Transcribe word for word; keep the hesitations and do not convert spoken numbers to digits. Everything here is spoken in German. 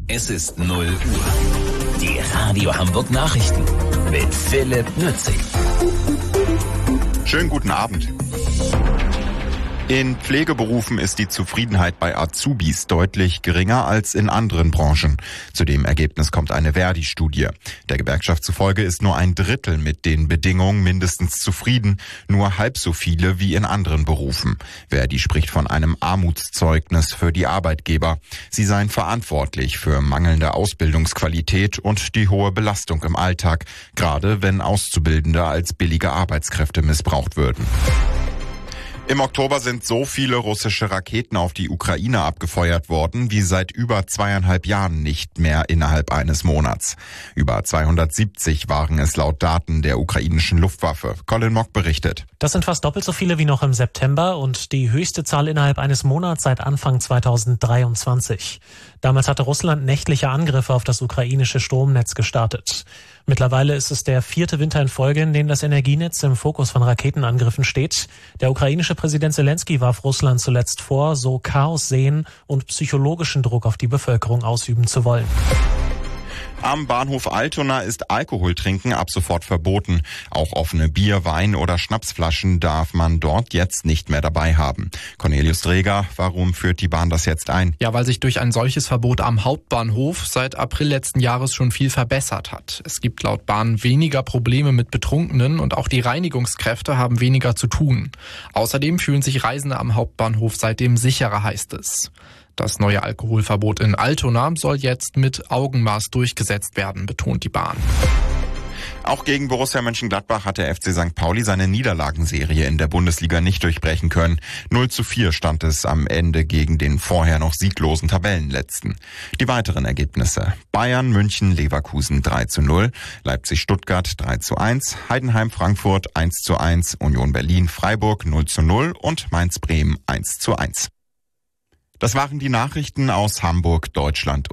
Es ist null Uhr. Die Radio Hamburg Nachrichten mit Philipp Nützig. Schönen guten Abend. In Pflegeberufen ist die Zufriedenheit bei Azubis deutlich geringer als in anderen Branchen. Zu dem Ergebnis kommt eine Verdi-Studie. Der Gewerkschaft zufolge ist nur ein Drittel mit den Bedingungen mindestens zufrieden, nur halb so viele wie in anderen Berufen. Verdi spricht von einem Armutszeugnis für die Arbeitgeber. Sie seien verantwortlich für mangelnde Ausbildungsqualität und die hohe Belastung im Alltag, gerade wenn Auszubildende als billige Arbeitskräfte missbraucht würden. Im Oktober sind so viele russische Raketen auf die Ukraine abgefeuert worden, wie seit über zweieinhalb Jahren nicht mehr innerhalb eines Monats. Über zweihundertsiebzig waren es laut Daten der ukrainischen Luftwaffe. Colin Mock berichtet. Das sind fast doppelt so viele wie noch im September und die höchste Zahl innerhalb eines Monats seit Anfang zweitausenddreiundzwanzig. Damals hatte Russland nächtliche Angriffe auf das ukrainische Stromnetz gestartet. Mittlerweile ist es der vierte Winter in Folge, in dem das Energienetz im Fokus von Raketenangriffen steht. Der ukrainische Präsident Zelensky warf Russland zuletzt vor, so Chaos sehen und psychologischen Druck auf die Bevölkerung ausüben zu wollen. Am Bahnhof Altona ist Alkoholtrinken ab sofort verboten. Auch offene Bier-, Wein- oder Schnapsflaschen darf man dort jetzt nicht mehr dabei haben. Cornelius Dreger, warum führt die Bahn das jetzt ein? Ja, weil sich durch ein solches Verbot am Hauptbahnhof seit April letzten Jahres schon viel verbessert hat. Es gibt laut Bahn weniger Probleme mit Betrunkenen und auch die Reinigungskräfte haben weniger zu tun. Außerdem fühlen sich Reisende am Hauptbahnhof seitdem sicherer, heißt es. Das neue Alkoholverbot in Altona soll jetzt mit Augenmaß durchgesetzt werden, betont die Bahn. Auch gegen Borussia Mönchengladbach hat der F C Sankt Pauli seine Niederlagenserie in der Bundesliga nicht durchbrechen können. null zu vier stand es am Ende gegen den vorher noch sieglosen Tabellenletzten. Die weiteren Ergebnisse: Bayern, München, Leverkusen drei zu null, Leipzig-Stuttgart drei zu eins, Heidenheim-Frankfurt eins zu eins, Union Berlin-Freiburg null zu null und Mainz-Bremen eins zu eins. Das waren die Nachrichten aus Hamburg, Deutschland